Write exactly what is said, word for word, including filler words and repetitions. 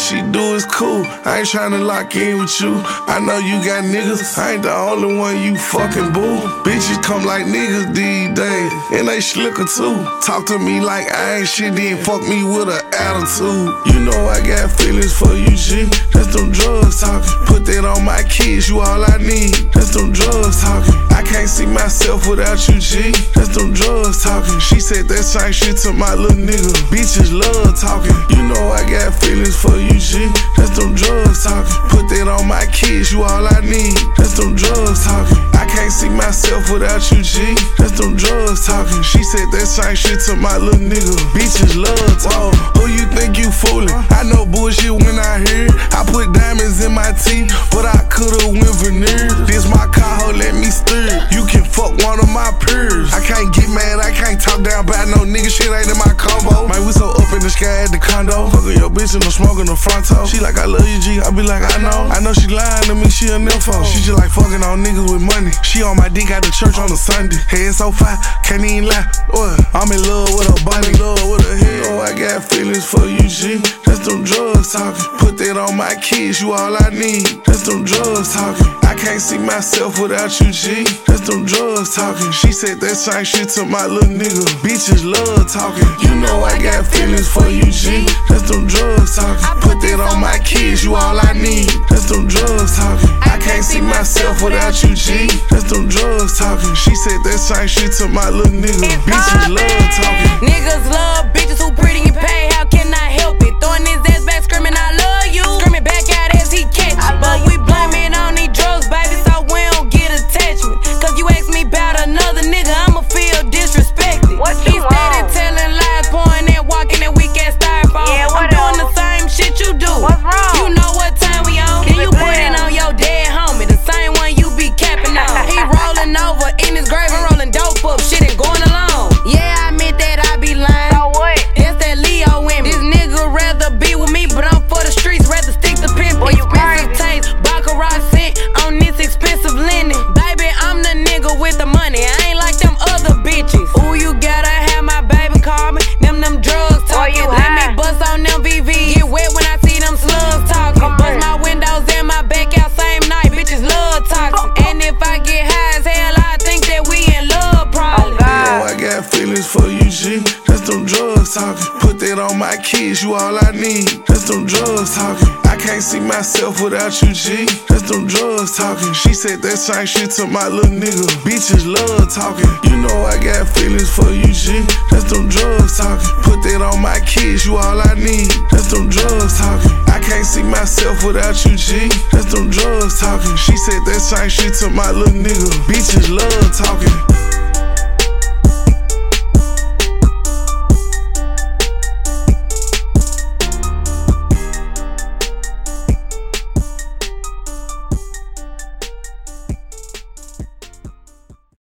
she do is cool. I ain't tryna lock in with you. I know you got niggas, I ain't the only one you fucking boo. Bitches come like niggas these days, and they slicker too. Talk to me like I ain't shit, then fuck me with an attitude. You know I got feelings for you, G. That's them drugs talking. Put that on my kids, you all I need. That's them drugs talking. I can't see myself without you, G. That's them drugs talking. She said that same shit to my little nigga. Bitches love talking. You know I got feelings for you, G. That's them drugs talking. Put that on my kids, you all I need. That's them drugs talking. I can't see myself without you, G. That's them drugs talking. She said that same shit to my little nigga. Bitches love talking. Who you think you fooling? I know bullshit when I hear it. I put diamonds in my teeth, but I could've went veneers. This my car, ho, let me steer it. You can fuck one of my peers. I can't get mad, I can't talk down about no nigga shit ain't in my combo. Man, we so up in the sky at the condo. Fucking your bitch and I'm smoking the front toe. She like, I love you, G. I be like, I know. I know she lying to me, she a nympho. She just like fucking on niggas with money. She on my dick at the church on a Sunday. Head so fine, can't even lie. What? I'm in love with her body, love with her head. Oh, I got feelings for you, G. That's them drugs talking. Put that on my kids, you all I need. That's them drugs talking. I can't see myself without you, G. That's them drugs talking. She said that same shit to my little nigga. Bitches love talking. You know I got feelings for you, G. That's them drugs talking. Put that on my kids, you all I need. That's them drugs talking. I can't see myself without you, G. That's them drugs talking. She said that same shit to my little nigga. Bitches love talking. Niggas love bitches who pretty and pay. How can I help it? Throwing his ass back, screaming I love you. Screaming back out as he catch it. But we blame it on these drugs, baby, so we don't get attachment. Cause you ask me about another nigga, I'ma feel disrespected. What He you steady want? telling lies, pouring that walking that weak ass styrofoam. Yeah, I'm doing the same shit you do. What's wrong? You know what time we on? Then Keep you it put it playing. on your dead homie, the same one you be capping on. He rolling over in his grave and rolling dope up, shit ain't going along. Yeah, I admit that I be lying. So what? That's that Leo in me. This nigga rather be with me, but I'm for the streets, rather stick to pimp. Boy, you Expensive crazy. taste, baccarat scent on this expensive linen. Baby, I'm the nigga with the money. I ain't like them other bitches. Ooh, you gotta have my baby call me. Them them drugs Boy, talking. you Let high. me bust on them V V. Get wet when I see them slugs talking. Come Bust on. my windows and my back out same night. Bitches love toxic. And if I get high as hell, I think that we in love probably. Oh, God. Oh, I got feelings for you, G. That's them drugs talking. Put that on my kids, you all I need. That's them drugs talking. I can't see myself without you, G. That's them drugs talking. She said that same shit to my little nigga. Bitches love talking. You know I got feelings for you, G. That's them drugs talking. Put that on my kids, you all I need. That's them drugs talking. I can't see myself without you, G. That's them drugs talking. She said that same shit to my little nigga. Bitches love talking.